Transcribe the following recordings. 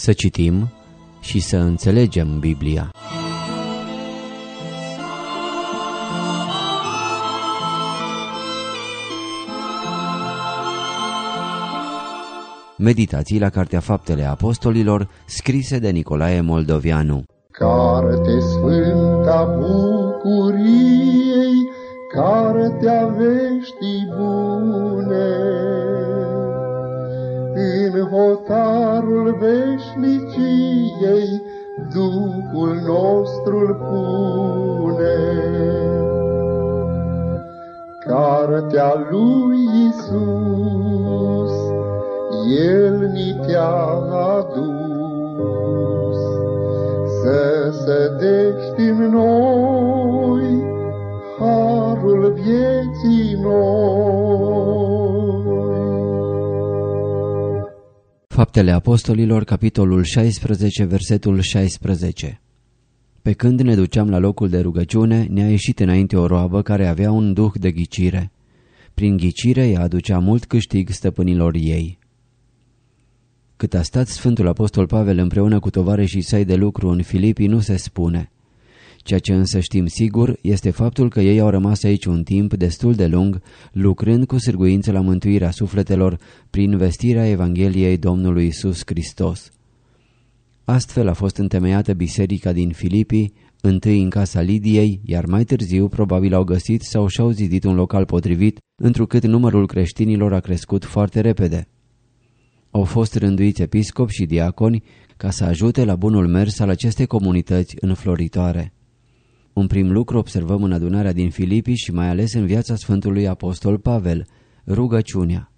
Să citim și să înțelegem Biblia. Meditații la Cartea Faptele Apostolilor, scrise de Nicolae Moldovianu. Carte sfânta bucuriei, cartea veștii bune, în hotarul veșniciei Duhul nostru-l pune. Cartea lui Iisus, El ni te-a adus, să sădești în noi harul vieții noi. Faptele Apostolilor, capitolul 16, versetul 16. Pe când ne duceam la locul de rugăciune, ne-a ieșit înainte o roabă care avea un duh de ghicire. Prin ghicire ea aducea mult câștig stăpânilor ei. Cât a stat Sfântul Apostol Pavel împreună cu tovarășii săi de lucru în Filipi nu se spune. Ceea ce însă știm sigur este faptul că ei au rămas aici un timp destul de lung, lucrând cu sârguință la mântuirea sufletelor prin vestirea Evangheliei Domnului Iisus Hristos. Astfel a fost întemeiată biserica din Filipi, întâi în casa Lidiei, iar mai târziu probabil au găsit sau și-au zidit un local potrivit, întrucât numărul creștinilor a crescut foarte repede. Au fost rânduiți episcopi și diaconi ca să ajute la bunul mers al acestei comunități înfloritoare. Un prim lucru observăm în adunarea din Filipi și mai ales în viața Sfântului Apostol Pavel, rugăciunea.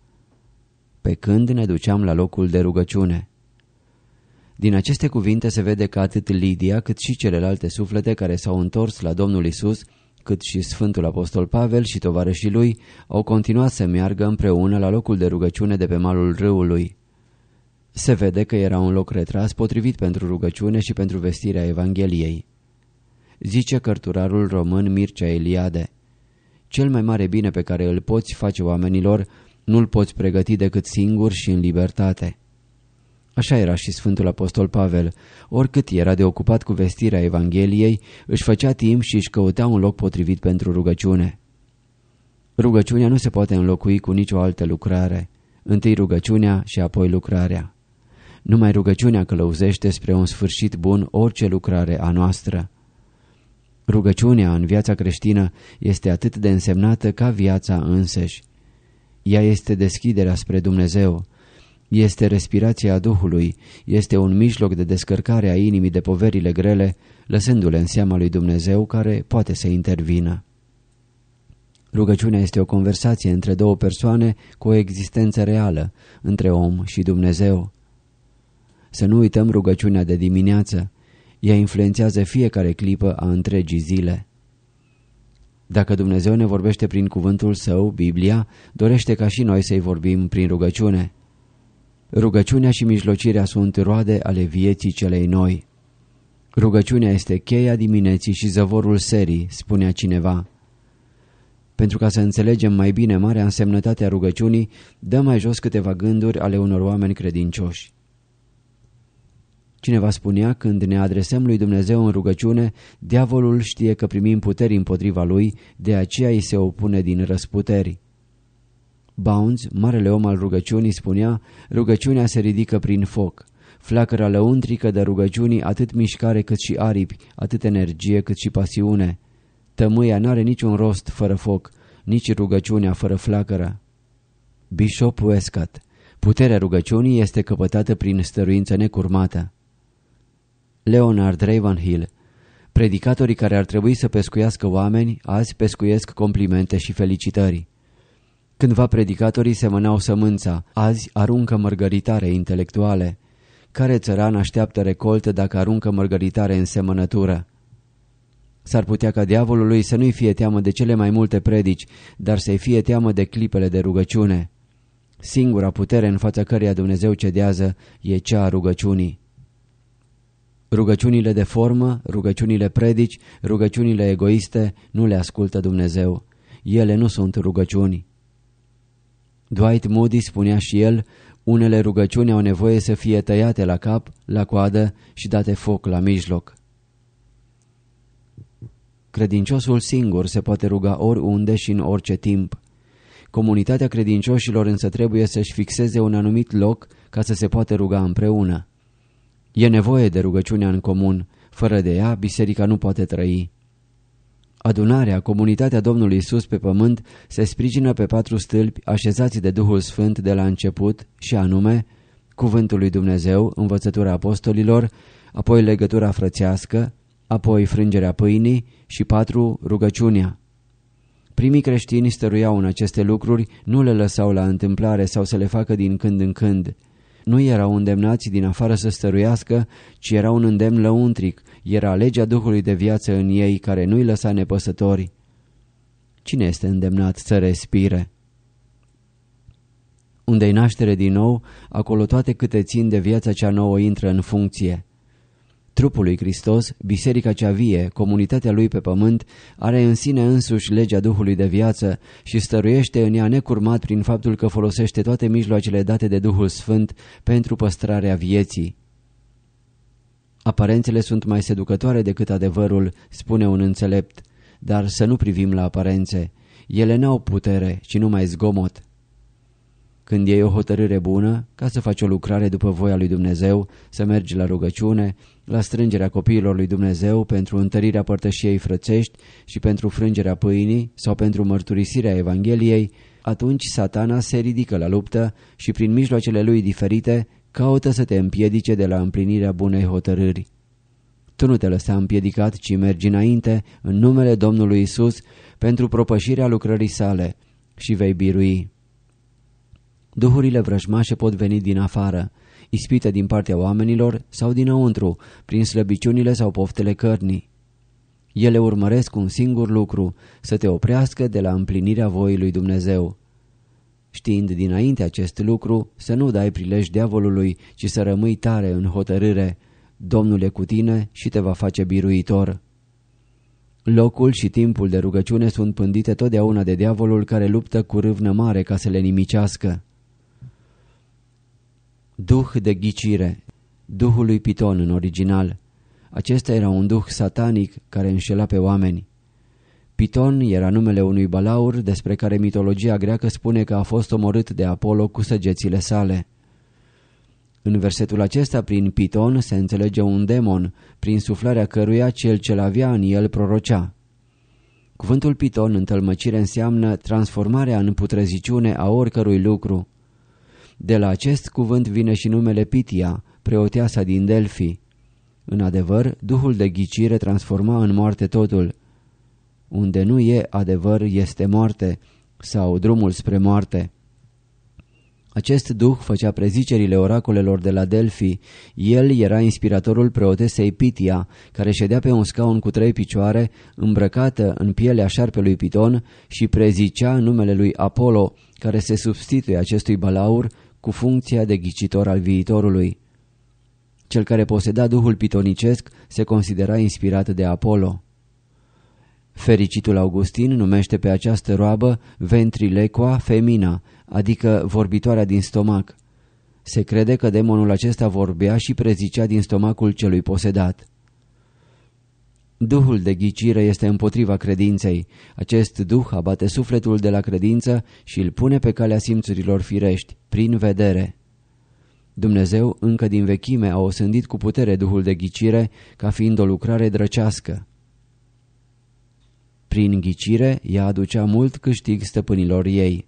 Pe când ne duceam la locul de rugăciune. Din aceste cuvinte se vede că atât Lidia cât și celelalte suflete care s-au întors la Domnul Isus, cât și Sfântul Apostol Pavel și tovarășii lui au continuat să meargă împreună la locul de rugăciune de pe malul râului. Se vede că era un loc retras potrivit pentru rugăciune și pentru vestirea Evangheliei. Zice cărturarul român Mircea Eliade: cel mai mare bine pe care îl poți face oamenilor, nu-l poți pregăti decât singur și în libertate. Așa era și Sfântul Apostol Pavel. Oricât era de ocupat cu vestirea Evangheliei, își făcea timp și își căuta un loc potrivit pentru rugăciune. Rugăciunea nu se poate înlocui cu nicio altă lucrare. Întâi rugăciunea și apoi lucrarea. Numai rugăciunea călăuzește spre un sfârșit bun orice lucrare a noastră. Rugăciunea în viața creștină este atât de însemnată ca viața însăși. Ea este deschiderea spre Dumnezeu, este respirația Duhului, este un mijloc de descărcare a inimii de poverile grele, lăsându-le în seama lui Dumnezeu care poate să intervină. Rugăciunea este o conversație între două persoane cu o existență reală, între om și Dumnezeu. Să nu uităm rugăciunea de dimineață. Ea influențează fiecare clipă a întregii zile. Dacă Dumnezeu ne vorbește prin cuvântul Său, Biblia, dorește ca și noi să-i vorbim prin rugăciune. Rugăciunea și mijlocirea sunt roade ale vieții celei noi. Rugăciunea este cheia dimineții și zăvorul serii, spunea cineva. Pentru ca să înțelegem mai bine marea însemnătate a rugăciunii, dăm mai jos câteva gânduri ale unor oameni credincioși. Cineva spunea: când ne adresăm lui Dumnezeu în rugăciune, diavolul știe că primim puteri împotriva lui, de aceea îi se opune din răsputeri. Bounds, marele om al rugăciunii, spunea: rugăciunea se ridică prin foc. Flacăra lăuntrică de rugăciunii atât mișcare cât și aripi, atât energie cât și pasiune. Tămâia n-are niciun rost fără foc, nici rugăciunea fără flacără. Bishop Westcott: puterea rugăciunii este căpătată prin stăruință necurmată. Leonard Ravenhill: predicatorii care ar trebui să pescuiască oameni, azi pescuiesc complimente și felicitări. Cândva predicatorii semănau sămânța, azi aruncă mărgăritare intelectuale. Care țăran așteaptă recoltă dacă aruncă mărgăritare în semănătură? S-ar putea ca diavolului să nu-i fie teamă de cele mai multe predici, dar să-i fie teamă de clipele de rugăciune. Singura putere în fața căreia Dumnezeu cedează e cea a rugăciunii. Rugăciunile de formă, rugăciunile predici, rugăciunile egoiste nu le ascultă Dumnezeu. Ele nu sunt rugăciuni. Dwight Moody spunea și el: Unele rugăciuni au nevoie să fie tăiate la cap, la coadă și date foc la mijloc. Credinciosul singur se poate ruga oriunde și în orice timp. Comunitatea credincioșilor însă trebuie să-și fixeze un anumit loc ca să se poată ruga împreună. E nevoie de rugăciunea în comun, fără de ea biserica nu poate trăi. Adunarea, comunitatea Domnului Iisus pe pământ, se sprijină pe 4 stâlpi așezați de Duhul Sfânt de la început, și anume Cuvântul lui Dumnezeu, învățătura apostolilor, apoi legătura frățească, apoi frângerea pâinii și 4, rugăciunea. Primii creștini stăruiau în aceste lucruri, nu le lăsau la întâmplare sau să le facă din când în când. Nu erau îndemnați din afară să stăruiască, ci era un îndemn lăuntric, era legea Duhului de viață în ei care nu-i lăsa nepăsători. Cine este îndemnat să respire? Unde-i naștere din nou, acolo toate câte țin de viața cea nouă intră în funcție. Trupul lui Hristos, biserica cea vie, comunitatea lui pe pământ, are în sine însuși legea Duhului de viață și stăruiește în ea necurmat prin faptul că folosește toate mijloacele date de Duhul Sfânt pentru păstrarea vieții. Aparențele sunt mai seducătoare decât adevărul, spune un înțelept, dar să nu privim la aparențe. Ele n-au putere, ci numai zgomot. Când iei o hotărâre bună, ca să faci o lucrare după voia lui Dumnezeu, să mergi la rugăciune, la strângerea copiilor lui Dumnezeu pentru întărirea părtășiei frățești și pentru frângerea pâinii sau pentru mărturisirea Evangheliei, atunci Satana se ridică la luptă și prin mijloacele lui diferite caută să te împiedice de la împlinirea bunei hotărâri. Tu nu te lăsa împiedicat, ci mergi înainte în numele Domnului Isus pentru propășirea lucrării sale și vei birui. Duhurile vrăjmașe pot veni din afară, ispite din partea oamenilor sau dinăuntru, prin slăbiciunile sau poftele cărnii. Ele urmăresc un singur lucru, să te oprească de la împlinirea voii lui Dumnezeu. Știind dinainte acest lucru, să nu dai prilej diavolului, ci să rămâi tare în hotărâre. Domnul e cu tine și te va face biruitor. Locul și timpul de rugăciune sunt pândite totdeauna de diavolul care luptă cu râvnă mare ca să le nimicească. Duh de ghicire, duhul lui Piton în original. Acesta era un duh satanic care înșela pe oameni. Piton era numele unui balaur despre care mitologia greacă spune că a fost omorât de Apollo cu săgețile sale. În versetul acesta, prin Piton, se înțelege un demon, prin suflarea căruia cel ce l-avea în el prorocea. Cuvântul Piton în tălmăcire înseamnă transformarea în putreziciune a oricărui lucru. De la acest cuvânt vine și numele Pitia, preoteasa din Delfi. În adevăr, duhul de ghicire transforma în moarte totul. Unde nu e adevăr este moarte sau drumul spre moarte. Acest duh făcea prezicerile oracolelor de la Delfi. El era inspiratorul preotesei Pitia, care ședea pe un scaun cu 3 picioare, îmbrăcată în pielea șarpelui Piton și prezicea numele lui Apollo, care se substituie acestui balaur cu funcția de ghicitor al viitorului. Cel care poseda duhul pitonicesc se considera inspirat de Apollo. Fericitul Augustin numește pe această roabă ventriloqua femina, adică vorbitoarea din stomac. Se crede că demonul acesta vorbea și prezicea din stomacul celui posedat. Duhul de ghicire este împotriva credinței. Acest duh abate sufletul de la credință și îl pune pe calea simțurilor firești, prin vedere. Dumnezeu încă din vechime a osândit cu putere duhul de ghicire ca fiind o lucrare drăcească. Prin ghicire ea aducea mult câștig stăpânilor ei.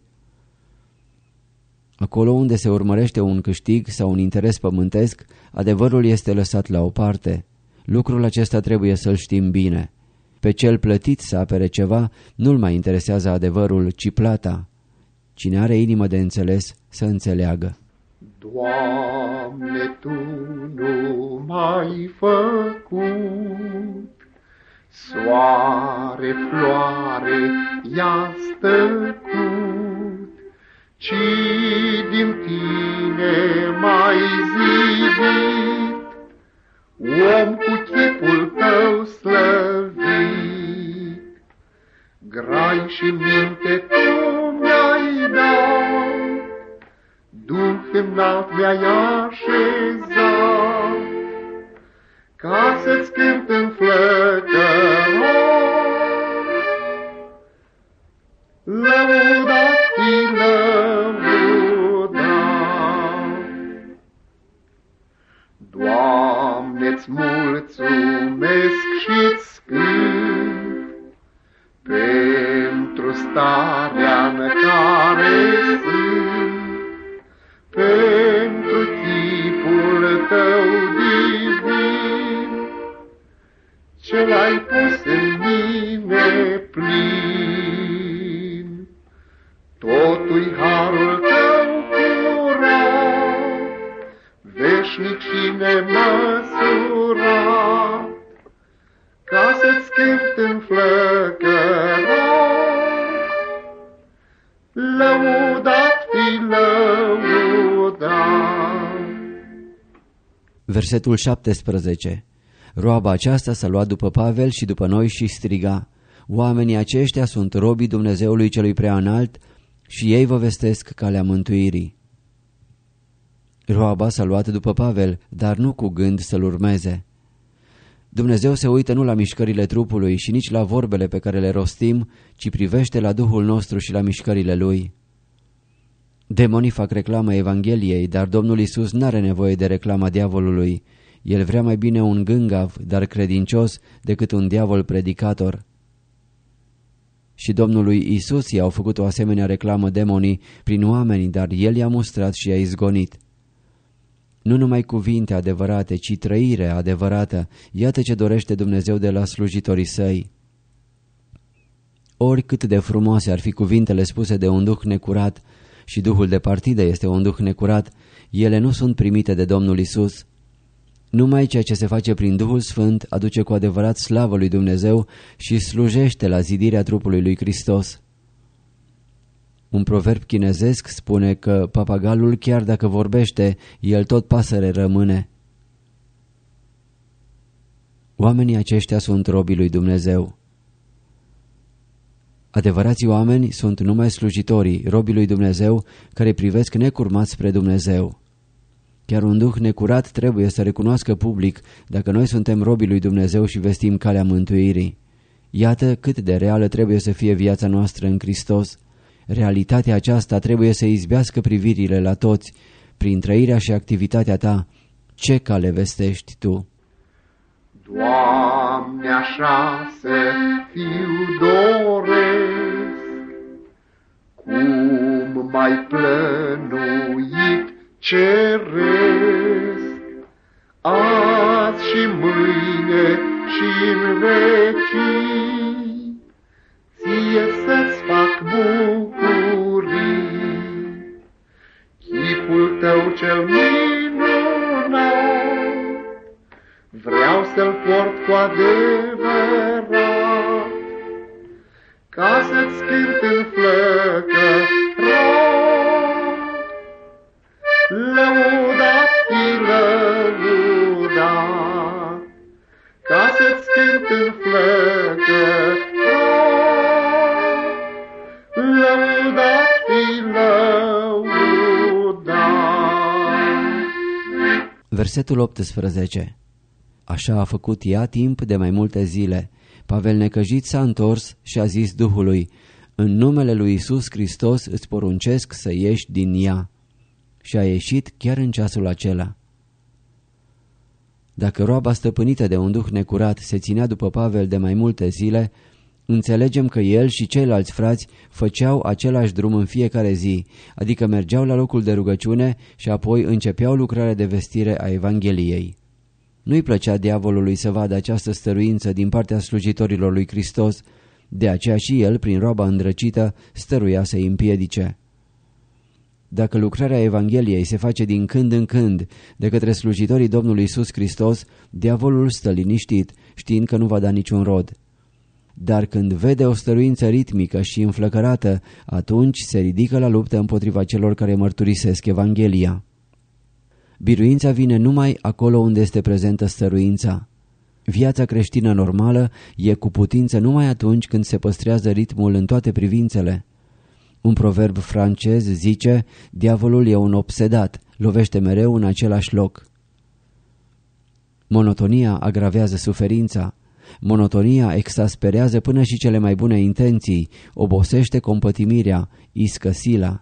Acolo unde se urmărește un câștig sau un interes pământesc, adevărul este lăsat la o parte. Lucrul acesta trebuie să-l știm bine. Pe cel plătit să apere ceva nu-l mai interesează adevărul, ci plata. Cine are inimă de înțeles să înțeleagă. Doamne, Tu nu m-ai făcut soare, floare, i-a stăcut, ci din Tine m-ai zidit, om cu chipul Tău slăvit. Grai și minte Tu mi-ai dat, Duh înalt mi-ai așezat, ca să-ți cânt în flăcărori. Lăudat fi lăudat. Doamne-ți mulțumesc și-ți cânt pentru starea-n care sunt, pentru chipul tău divin, ce l-ai pus în mine plin. Totul-i harul tău curat, veșnic și nemăsurat, ca să-ți cânt în flăcărori. Lăudat fi lăudat. Versetul 17. Roaba aceasta s-a luat după Pavel și după noi și striga: oamenii aceștia sunt robii Dumnezeului celui prea înalt și ei vă vestesc calea mântuirii. Roaba s-a luat după Pavel, dar nu cu gând să-l urmeze. Dumnezeu se uită nu la mișcările trupului și nici la vorbele pe care le rostim, ci privește la Duhul nostru și la mișcările Lui. Demonii fac reclamă Evangheliei, dar Domnul Iisus n-are nevoie de reclama diavolului. El vrea mai bine un gângav, dar credincios, decât un diavol predicator. Și Domnului Iisus i-au făcut o asemenea reclamă demonii prin oameni, dar El i-a mustrat și i-a izgonit. Nu numai cuvinte adevărate, ci trăire adevărată, iată ce dorește Dumnezeu de la slujitorii Săi. Oricât de frumoase ar fi cuvintele spuse de un duh necurat, și duhul de partidă este un duh necurat, ele nu sunt primite de Domnul Iisus. Numai ceea ce se face prin Duhul Sfânt aduce cu adevărat slavă lui Dumnezeu și slujește la zidirea trupului lui Hristos. Un proverb chinezesc spune că papagalul, chiar dacă vorbește, el tot pasăre rămâne. Oamenii aceștia sunt robii lui Dumnezeu. Adevărații oameni sunt numai slujitorii, robii lui Dumnezeu, care privesc necurmat spre Dumnezeu. Chiar un duh necurat trebuie să recunoască public dacă noi suntem robii lui Dumnezeu și vestim calea mântuirii. Iată cât de reală trebuie să fie viața noastră în Hristos. Realitatea aceasta trebuie să izbească privirile la toți. Prin trăirea și activitatea ta, ce cale vestești tu? Doamne, așa să fiu doresc, cum mai plănuit ceresc, azi și mâine și-n vecii, ție să-ți fac bucurii. Chipul tău cel minunat vreau să-l port cu adevărat, ca să-ți cânt în flăcărori. Lăudat fi lăudat, ca să-ți cânt în flăcărori. Lăudat fi lăudat. Versetul 18. Așa a făcut ea timp de mai multe zile. Pavel necăjit s-a întors și a zis Duhului: în numele lui Iisus Hristos îți poruncesc să ieși din ea. Și a ieșit chiar în ceasul acela. Dacă roaba stăpânită de un duh necurat se ținea după Pavel de mai multe zile, înțelegem că el și ceilalți frați făceau același drum în fiecare zi, adică mergeau la locul de rugăciune și apoi începeau lucrarea de vestire a Evangheliei. Nu-i plăcea diavolului să vadă această stăruință din partea slujitorilor lui Hristos, de aceea și el, prin roaba îndrăcită, stăruia să-i împiedice. Dacă lucrarea Evangheliei se face din când în când de către slujitorii Domnului Iisus Hristos, diavolul stă liniștit, știind că nu va da niciun rod. Dar când vede o stăruință ritmică și înflăcărată, atunci se ridică la luptă împotriva celor care mărturisesc Evanghelia. Biruința vine numai acolo unde este prezentă stăruința. Viața creștină normală e cu putință numai atunci când se păstrează ritmul în toate privințele. Un proverb francez zice: diavolul e un obsedat, lovește mereu în același loc. Monotonia agravează suferința. Monotonia exasperează până și cele mai bune intenții, obosește compătimirea, iscă sila.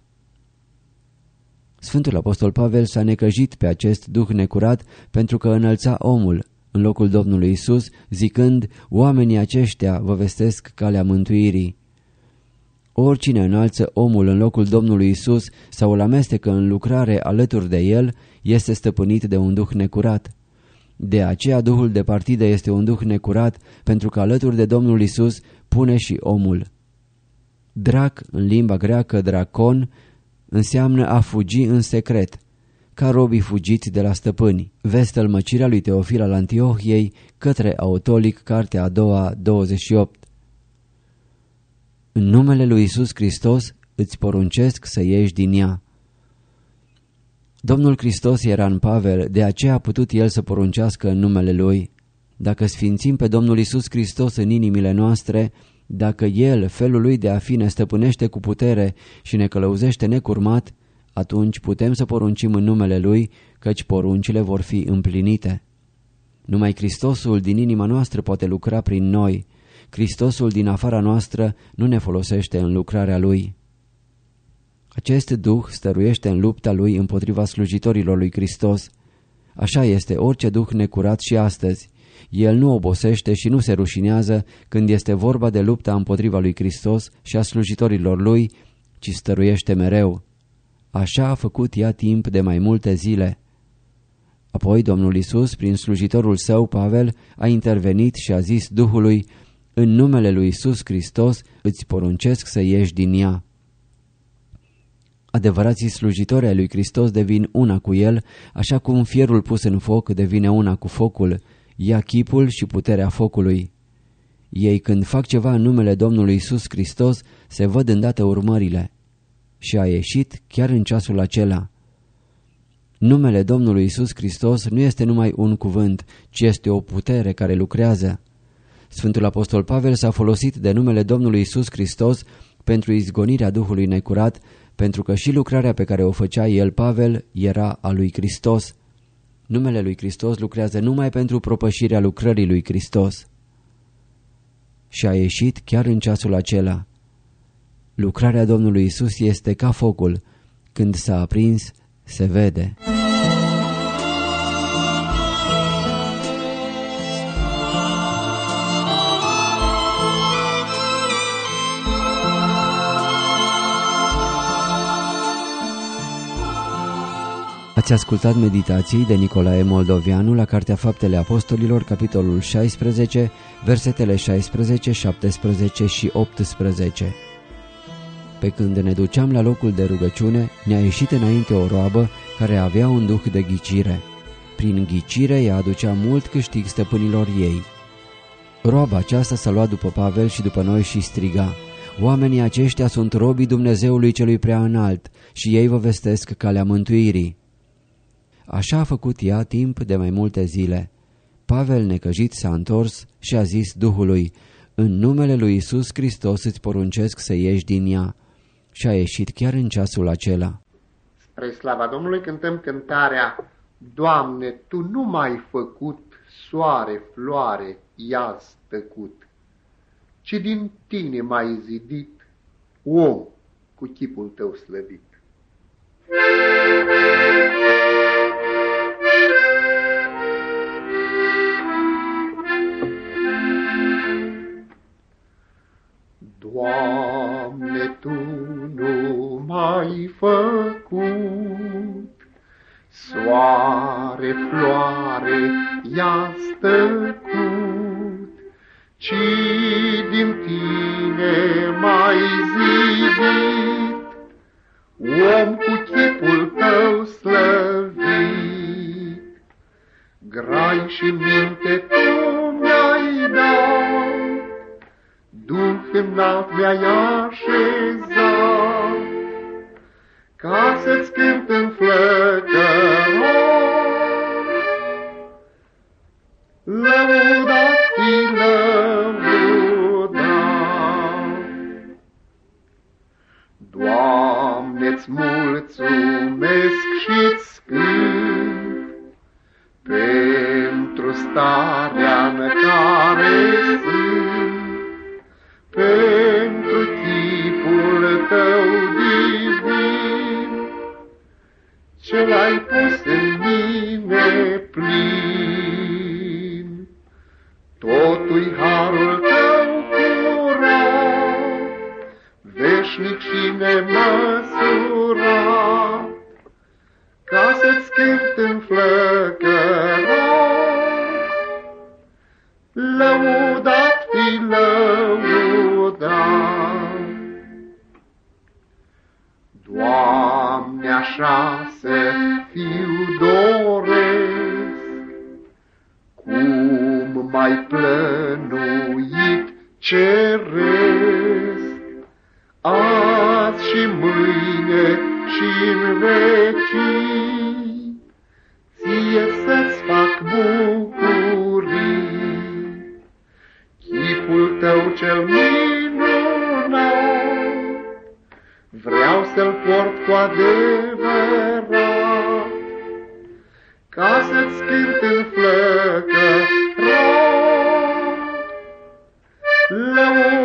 Sfântul Apostol Pavel s-a necăjit pe acest duh necurat pentru că înălța omul în locul Domnului Isus, zicând: oamenii aceștia vă vestesc calea mântuirii. Oricine înalță omul în locul Domnului Isus sau îl amestecă în lucrare alături de el, este stăpânit de un duh necurat. De aceea duhul de partidă este un duh necurat, pentru că alături de Domnul Isus pune și omul. Drac, în limba greacă dracon, înseamnă a fugi în secret, ca robii fugiți de la stăpâni. Vezi tălmăcirea lui Teofil al Antiohiei către Autolic, cartea a doua, 28. În numele lui Isus Hristos îți poruncesc să ieși din ea. Domnul Hristos era în Pavel, de aceea a putut el să poruncească în numele lui. Dacă sfințim pe Domnul Isus Hristos în inimile noastre, dacă El, felul lui de a fi, ne stăpânește cu putere și ne călăuzește necurmat, atunci putem să poruncim în numele Lui, căci poruncile vor fi împlinite. Numai Hristosul din inima noastră poate lucra prin noi. Hristosul din afara noastră nu ne folosește în lucrarea Lui. Acest duh stăruiește în lupta lui împotriva slujitorilor lui Hristos. Așa este orice duh necurat și astăzi. El nu obosește și nu se rușinează când este vorba de lupta împotriva lui Hristos și a slujitorilor lui, ci stăruiește mereu. Așa a făcut ea timp de mai multe zile. Apoi Domnul Isus, prin slujitorul său Pavel, a intervenit și a zis Duhului: în numele lui Isus Hristos îți poruncesc să ieși din ea. Adevărații slujitori ai lui Hristos devin una cu el, așa cum fierul pus în foc devine una cu focul, ia chipul și puterea focului. Ei, când fac ceva în numele Domnului Isus Hristos, se văd îndată urmările. Și a ieșit chiar în ceasul acela. Numele Domnului Isus Hristos nu este numai un cuvânt, ci este o putere care lucrează. Sfântul Apostol Pavel s-a folosit de numele Domnului Isus Hristos pentru izgonirea Duhului necurat, pentru că și lucrarea pe care o făcea el, Pavel, era a lui Hristos. Numele lui Hristos lucrează numai pentru propășirea lucrării lui Hristos. Și a ieșit chiar în ceasul acela. Lucrarea Domnului Isus este ca focul. Când s-a aprins, se vede. Ați ascultat meditații de Nicolae Moldovianu la Cartea Faptele Apostolilor, capitolul 16, versetele 16, 17 și 18. Pe când ne duceam la locul de rugăciune, ne-a ieșit înainte o roabă care avea un duh de ghicire. Prin ghicire ea aducea mult câștig stăpânilor ei. Roaba aceasta s-a luat după Pavel și după noi și striga: oamenii aceștia sunt robii Dumnezeului celui prea înalt și ei vă vestesc calea mântuirii. Așa a făcut ea timp de mai multe zile. Pavel, necăjit, s-a întors și a zis Duhului: în numele lui Isus Hristos îți poruncesc să ieși din ea. Și a ieșit chiar în ceasul acela. Spre slava Domnului cântăm cântarea: Doamne, Tu nu m-ai făcut soare, floare, iaz tăcut, ci din Tine m-ai zidit om cu chipul Tău slăvit. Doamne, Tu nu m-ai făcut soare, floare, iaz tăcut, ci din Tine m-ai zidit om cu chipul Tău slăvit. Grai și minte Tu mi-ai dat, Duh înalt mi-ai așezat, ca să-ți cânt în flăcărat, lăudat-fi lăudat. îți mulțumesc și-ți cânt pentru starea în care sunt, pentru chipul tău divin, ce l-ai pus în mine plin. Totul-i harul tău curat, veșnic și nemăsurat, ca să-ți cânt înflăcărat. Lăudat fi lăudat. Doamne, așa să fiu doresc, cum m-ai plănuit ceresc, azi și mâine și-n vecii, ție să-ți fac bucurii. Chipul tău cel minunat, vreau să-l port cu adevărat, ca să-ți cânt înflăcărat.